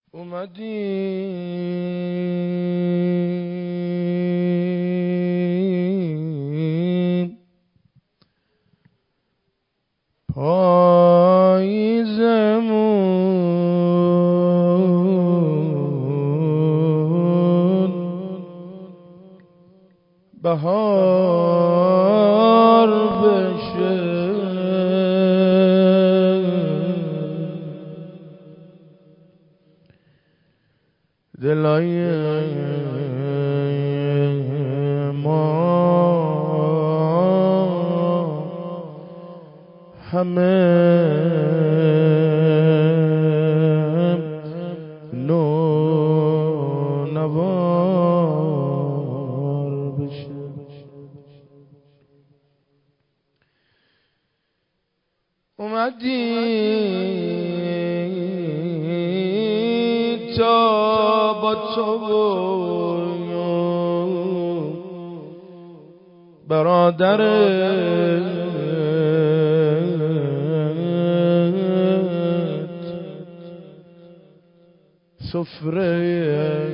اومدی پاییزمون بهار بشه دلای ما همه نوار بشه. اومدی تا با تو برادرت سفره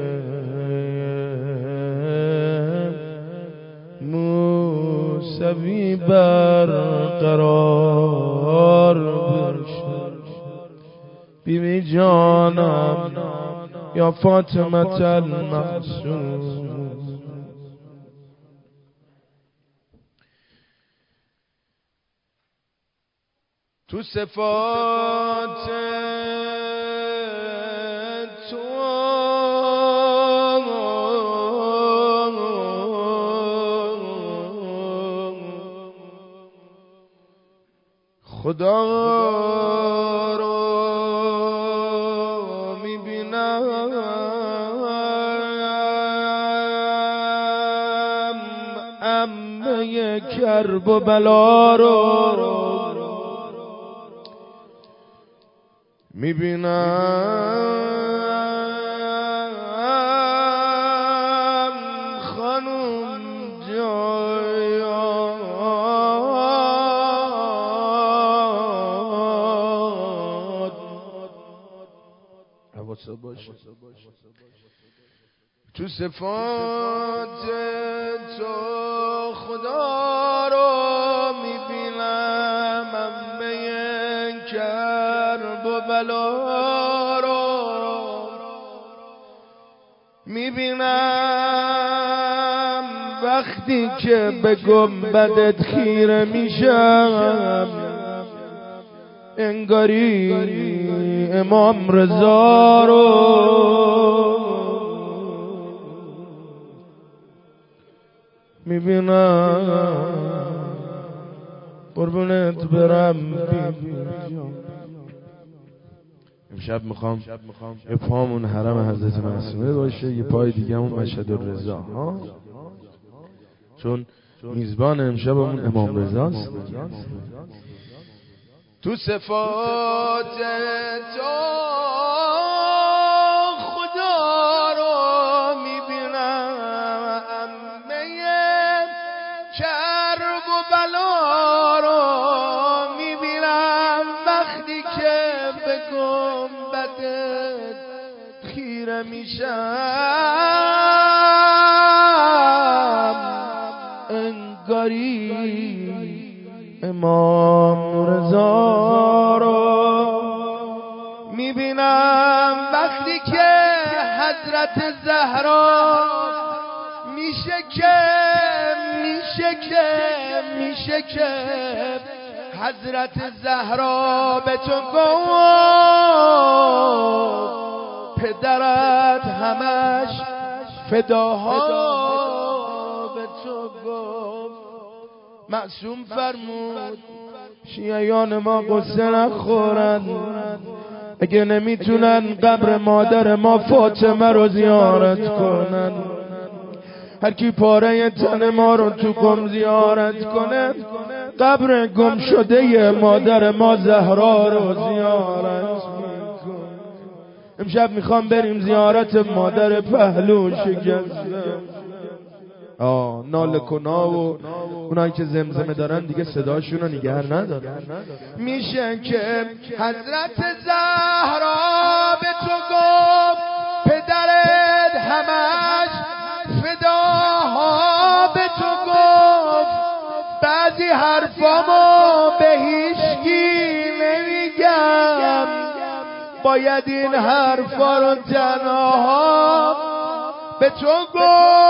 موسوی برقرار بشه. بیبی جانم یا فاطمه المعصوم، تو صفات تو خدا رو میبینم، عمه کرب و بلا رو میبینم، خانوم جایان حواست باشه. تو صفات تو خدا رو میبینم، عمه کرب و بلا رو میبینم، وقتی که به گنبدت خیره میشم انگاری امام رضا رو میبینم. قربونت برم امشب میخوام یه پامون حرم حضرت معصومه باشه، یه پای دیگه همون مشهد الرضا ها، چون میزبان امشبمون امام رضاست. تو صفات تو خدا رو میبینم، عمه کرب و بلا رو میبینم، وقتی که به گنبدت خیره میشم انگاری امام رضا رو میبینم، وقتی که حضرت زهرا میشه که حضرت زهرا به تو گفت پدرت همش فداها به تو گفت. معصوم فرمود شیعیان ما قصه نخورن، اگه نمیتونن قبر مادر ما فاطمه رو زیارت کنن، هر کی پاره تن ما رو تو قم زیارت کنه قبر گم شده مادر ما زهرا رو زیارت میکنه. امشب میخوام بریم زیارت مادر پهلو شکسته. ناله کنا و اونایی که زمزمه دارن دیگه صداشون رو نگه ندارن. میشه که حضرت زهرا به تو حرفامو به هیچکی نمیگم، باید این حرفا رو تنها به تو گفت.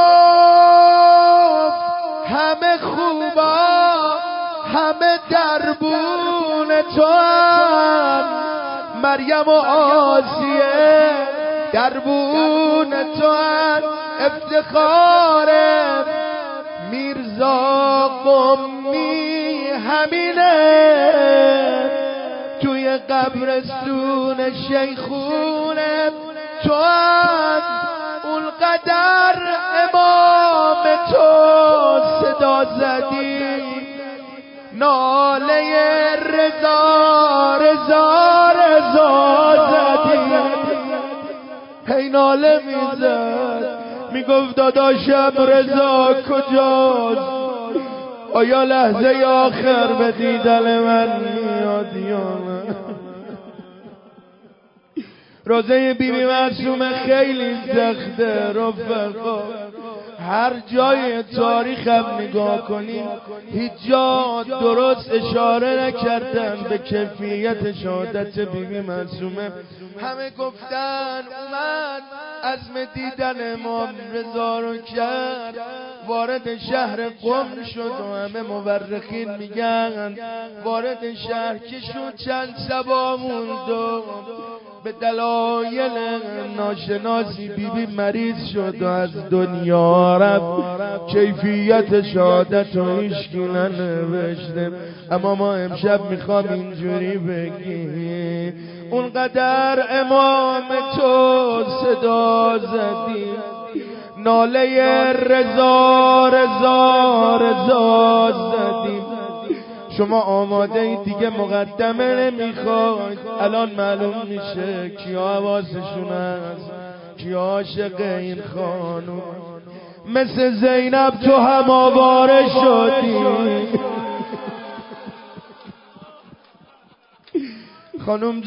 همه خوبا همه دربون تو هم، مریم و آسیه دربون تو هم، افتخار میرزا قمی همینه، توی قبرستون شیخونه تو هم، اونقدر امام تو صدا زدی، ناله رضا رضا رضا زدی. هی ناله میزد میگفت داداشم رضا کجاست؟ آیا لحظه آخر به دیدن من میاد یا نه؟ روزه بیبی معصومه خیلی سخته رفقا، هر جای تاریخ هم نگاه کنیم هیچ جا درست اشاره نکردن به کیفیت شهادت بیبی معصومه. همه گفتن اومد عزم دیدن امام رضا رو کرد، وارد شهر قم شد و همه مورخین میگن وارد شهر که شد چند شبا موند و به دلایل ناشناسی بیبی مریض شد و از دنیا رفت. کیفیت شهادت رو هیچکی ننوشته، اما ما امشب میخوام اینجوری بگیم اونقدر امام تو صدا زدی، ناله رضا رضا رضا زدی. شما آماده ای دیگه مقدمه نمیخواید، الان معلوم میشه کیا حواسشون هست کیا عاشق این خانوم. مثل زینب تو هم آواره شدی، خانوم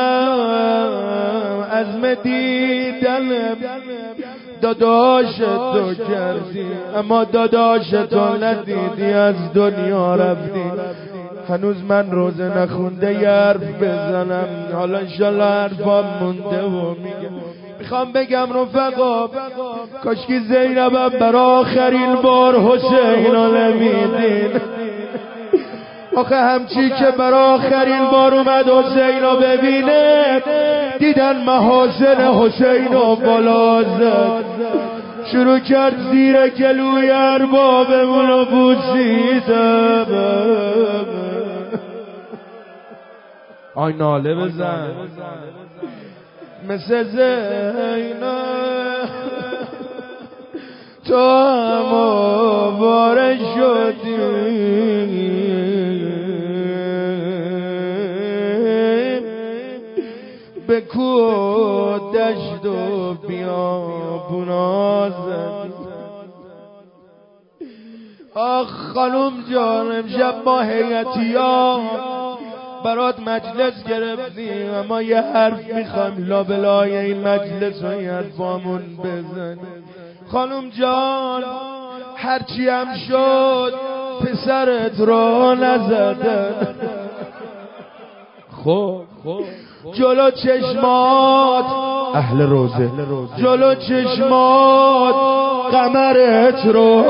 جانم عزم دیدن داداش تو کردی، اما داداش تو ندیدی از دنیا رفتی. هنوز من روزه نخونده یه حرف بزنم، حالا انشالله حرفام مونده و میگم. میخوام بگم رفقا کاشکی زینبم برای آخرین بار حسین رو نمیدین. آخه همچی که برای آخرین بار اومد حسین رو ببینه دیدن محاسن حسین رو بالا زد، شروع کرد زیر گلوی اربابمون رو بوسیدن. آی ناله بزن مثل زینب تو هم آواره شدی، به کوه دشت و بیابونا زدی. آخ خانوم جان امشب ما هیئتی‌ها برات مجلس گرفتیم، اما یه حرف میخوایم لابلای این مجلس و یه حرفامون بزن. خانوم جان هرچی هم شد پسرت رو نزدن، خب جلو چشمات اهل روزه جلو چشمات قمرت رو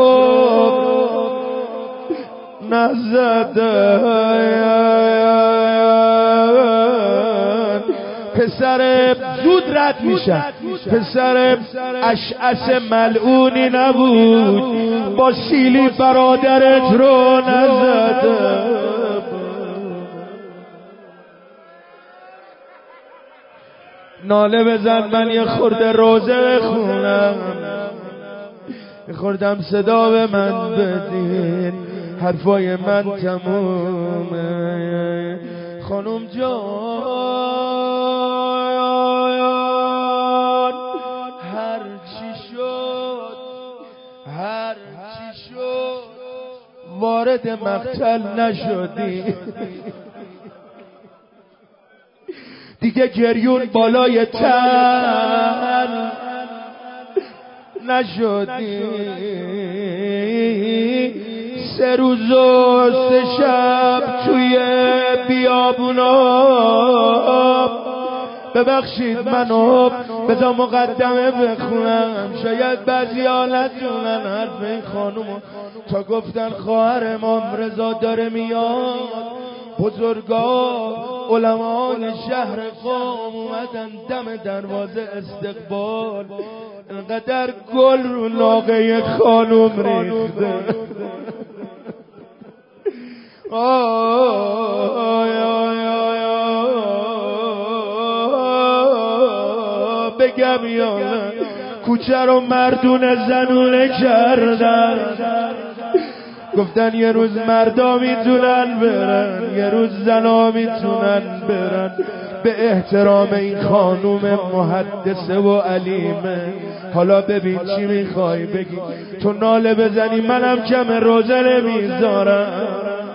نزدن. پسر زود رد میشن، پسر اشعث ملعونی نبود با سیلی برادرت رو نزدن. ناله بزن من یه خورده روزه بخونم، یه خوردم صدا به من بدین، حرفای من تمومه. خانوم جان هر چی شد وارد مقتل نشدی، دیگه گریون بالای تن نشدی. 3 روز و 3 شب توی بیابونا. ببخشید منو بذار مقدمه بخونم، شاید بعضی‌ها ندونن حرف این خانومو. تا گفتن خواهر امام رضا داره میاد، بزرگا علمای شهر قم اومدن دم دروازه استقبال. انقدر گل رو لاغه خانوم ریخته. بگم یا نه، کوچه رو مردونه زنونه کردن. گفتن یه روز مردا میتونن برن، یه روز زنا میتونن برن. به احترام این خانوم محدثه و علیمه. حالا ببین چی میخوای بگی، تو ناله بزنی منم کم روزه نمیذارم.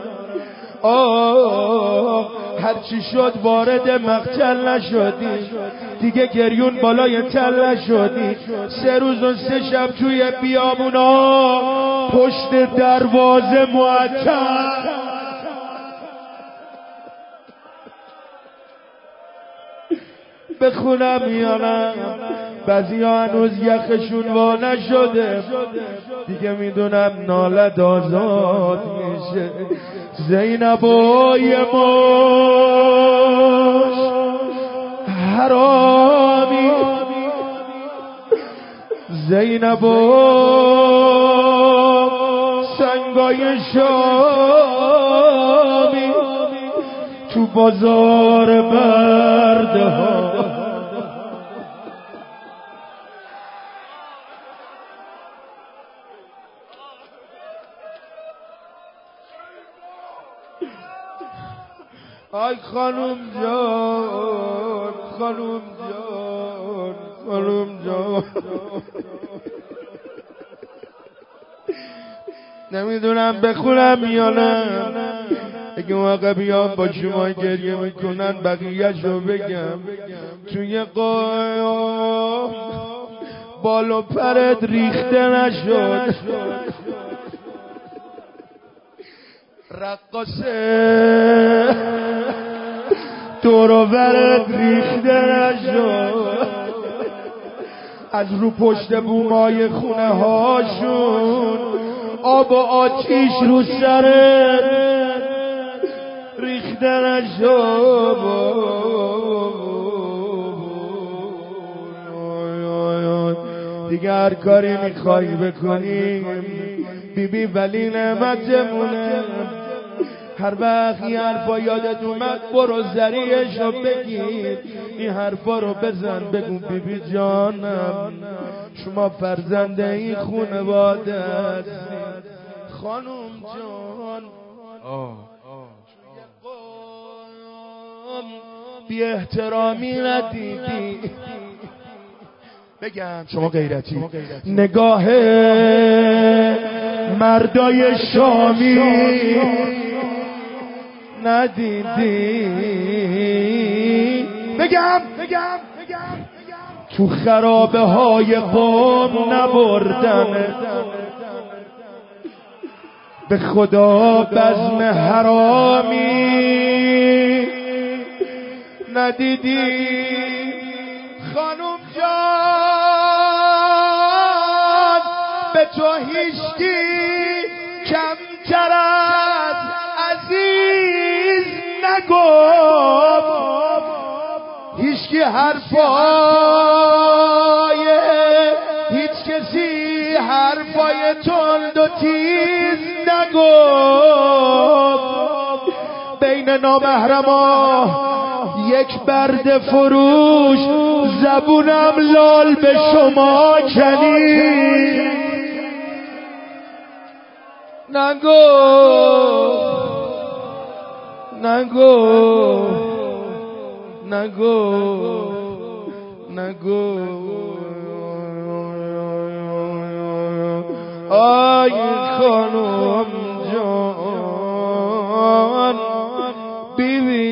هرچی شد وارد مقتل نشدی، دیگه گریون بالای تل نشدی. 3 روز و 3 شب توی بیابونا پشت دروازه معطل. بخونم یا نه؟ بعضی‌ها هنوز یخشون وا نشده، دیگه میدونم نالت آزاد میشه. زینبای ماش حرامی، زینبا سنگای شامی، تو بازار برده ها. آی خانوم جان، خانوم جان، خانوم جان. نمیدونم بخونم یا نه. اگه موقع بیام با شما گریه میکنن بقیه‌شو بگم. توی قایام بال و پرت ریخته نشد، رقاصه دور و برت ریخته نشد، از رو پشت بومای خونه هاشون آب و آتیش رو سرت ریخته نشد. دیگه هر کاری میخوای بکنی بیبی ولی نعمتمونه. هر وقت این حرفا یادت اومد برو زریشو بگیر، این حرفا رو بزن بگو بیبی جانم شما فرزند این خونواده هستی. خانوم جان بی احترامی ندیدی، بگم شما غیرتی، نگاه مردای شامی ندیدی، بگم تو خرابه های قوم نبردن، به خدا بزم حرامی ندیدی. خانوم جان به تو هیچکی کمتر از عزیز نگفت، هیچکی حرفای هیچ کسی حرفای تند و تیز نگفت. بین نامحرما یک برد فروش زبونم لال به شما کنی نگو آی خانم جان بیبی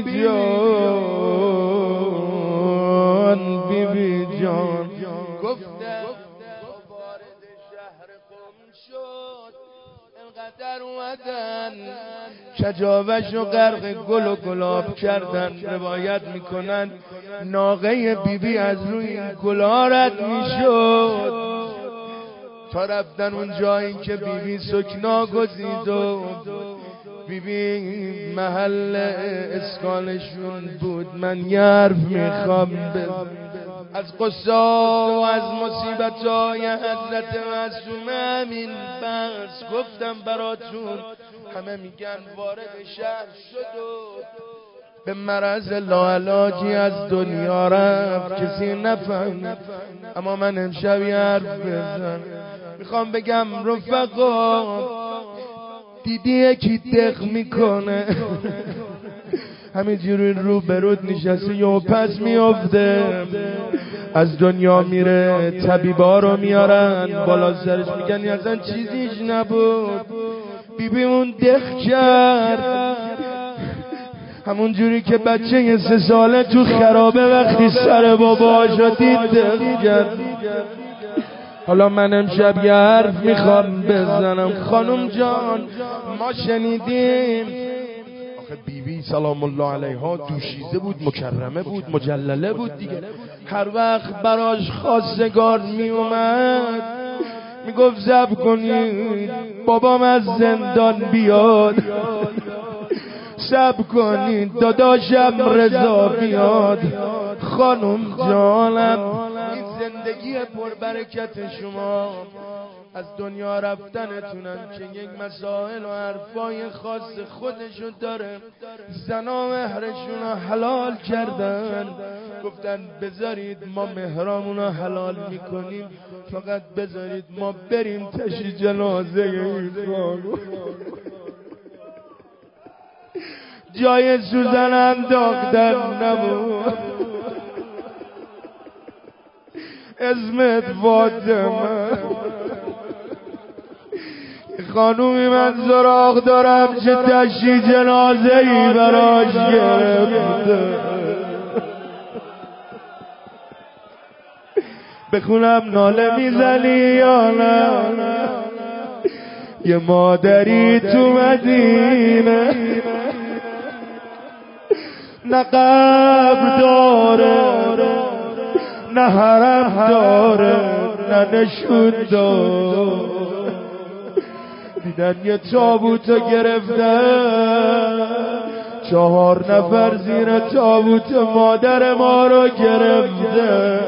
جان گفتم وارد شهر قم شد، در اومدن کجاوش و غرق گل و گلاب کردن. روایت میکنن ناقه بیبی از روی این گلا رد میشد تا رفتن اون جایی که بیبی سکنا گزید و بیبی محل اسکانشون بود. من یه حرف میخوام از قصه و از مصیبت‌های حضرت معصومه همین بس گفتم براتون. همه میگن وارد شهر شد و به مرض لاعلاجی از دنیا رفت، کسی نفهمید. اما من امشب یه حرف بزنم، میخوام بگم رفقا دیدی یکی دق میکنه همینجوری رو برود نشسته یا پس میافته، از دنیا میره، طبیبا رو میارن بالا سرش میگن اصلا چیزیش نبود، بیبیمون دق کرد. همون جوری که بچه 3 ساله تو خرابه وقتی سر باباشو دید دق کرد. حالا من امشب یه حرف میخوام بزنم. خانم جان ما شنیدیم آخه بیبی سلام الله علیها دوشیزه بود، مکرمه بود، مجلله بود دیگه. هر وقت براش خواستگار میومد میگفت صبر کنید بابام از زندان بیاد، صبر کنید داداشم رضا بیاد. خانم جانم این زندگی پربرکت شما از دنیا رفتنتونم که یک مسائل و حرفای خاص خودشون داره. زنا مهرشون رو حلال کردن، گفتن بذارید ما مهرامون رو حلال میکنیم، فقط بذارید ما بریم تشی جنازه این خانم. جای سوزن انداختن نبود، اسمت فاطمه. خانومی من سراغ دارم چه تشی جنازه ای براش گرفته. بخونم ناله میزنی یا نه؟ یه مادری تو مدینه نه قبر داره نه حرم داره نه نشود داره. دیدن یه تابوتو گرفتن، 4 نفر زیر تابوت مادر ما رو گرفته.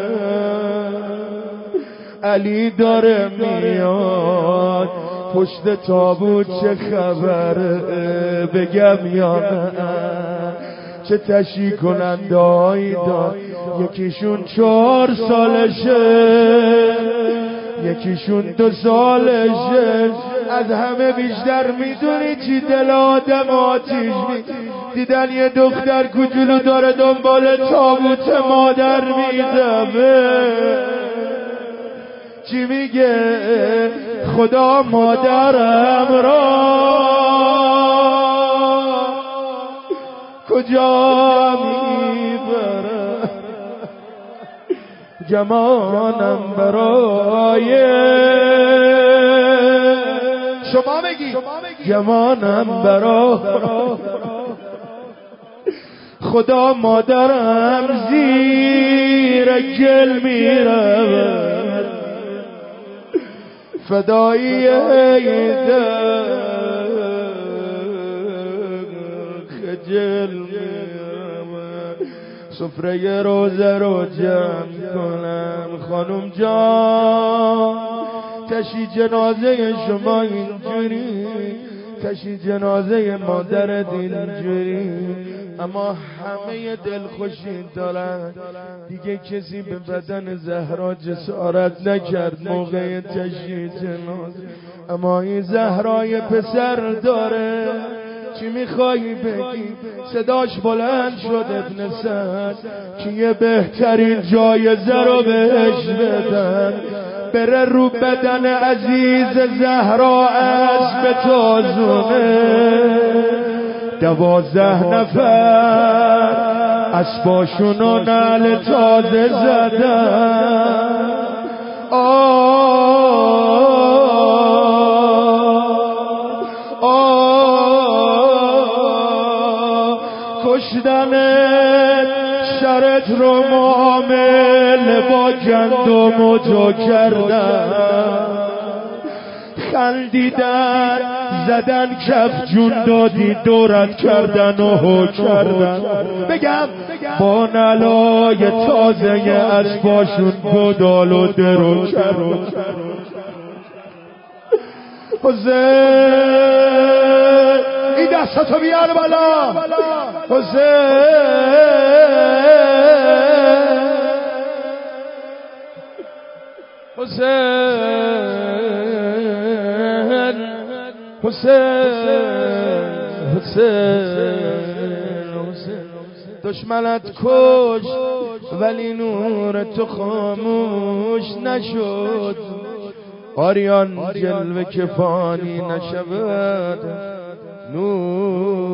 علی داره میاد پشت تابوت، چه خبره بگم یا نه؟ چه تشی کننده هایی دار، یکیشون 4 سالشه یکیشون 2 سالشه. از همه بیشتر میدونی چی دل آدم آتیش دیدن یه دختر کوچولو داره دنبال تابوت مادر میدوه. چی میگه؟ خدا مادرم را کجا میبره، جمانم برای شما بگی، جمانم برای خدا مادرم زیر گل میره، فدایی خجل میرم، سفره روزه رو جمع کنم. خانم جان تشی جنازه شما اینجوری، تشی جنازه مادرت اینجوری، اما همه دلخوشی دارن. دیگه کسی به بدن زهرا جسارت نکرد موقع تشییع جنازه، اما این زهرای پسر داره. چی میخوایی بگی؟ صداش بلند شد ابن سعد که یه بهترین جایزه رو بهش بدن، بره رو بدن عزیز زهرا اسب تازونه. 12 نفر اسباشون و نعل تازه زدن. دلت رو معامله با گندم و جو کردن، خندیدن زدن کف جون دادی دورت کردن و هو کردن. بگم با نلای تازه اسباشون گدال و درو کردن. حسین این دستاتو بیار بالا. حسین دشمنت کش ولی نور تو خاموش نشد، آریان جلوه که فانی نشود نور